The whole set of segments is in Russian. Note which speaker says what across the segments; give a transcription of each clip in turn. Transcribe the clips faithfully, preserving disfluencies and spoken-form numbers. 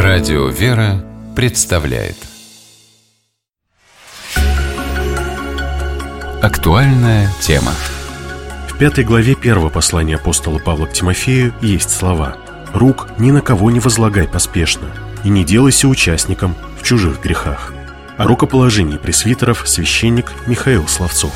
Speaker 1: Радио «Вера» представляет актуальная тема.
Speaker 2: В пятой главе первого послания апостола Павла к Тимофею есть слова: «Рук ни на кого не возлагай поспешно, и не делайся участником в чужих грехах». О рукоположении пресвитеров священник Михаил Славцов.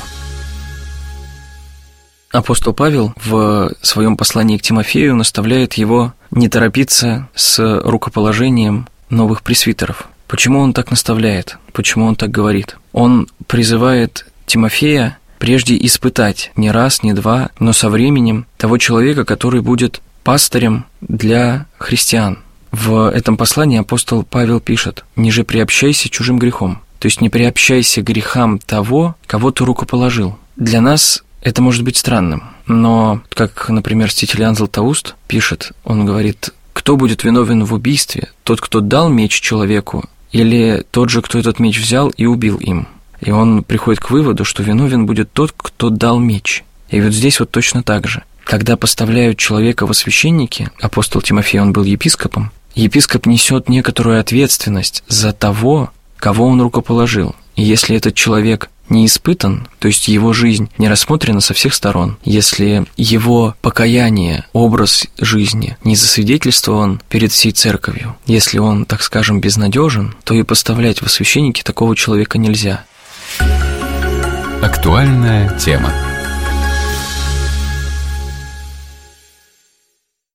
Speaker 3: Апостол Павел в своем послании к Тимофею наставляет его не торопиться с рукоположением новых пресвитеров. Почему он так наставляет? Почему он так говорит? Он призывает Тимофея прежде испытать не раз, не два, но со временем того человека, который будет пастырем для христиан. В этом послании апостол Павел пишет: «Ниже приобщайся чужим грехом». То есть не приобщайся к грехам того, кого ты рукоположил. Для нас это может быть странным, но, как, например, Стителиан Златоуст пишет, он говорит: кто будет виновен в убийстве? Тот, кто дал меч человеку, или тот же, кто этот меч взял и убил им? И он приходит к выводу, что виновен будет тот, кто дал меч. И вот здесь вот точно так же. Когда поставляют человека во священники, апостол Тимофей, он был епископом, епископ несет некоторую ответственность за того, кого он рукоположил. И если этот человек не испытан, то есть его жизнь не рассмотрена со всех сторон, если его покаяние, образ жизни не засвидетельствован перед всей церковью, если он, так скажем, безнадежен, то и поставлять во священники такого человека нельзя.
Speaker 1: Актуальная тема.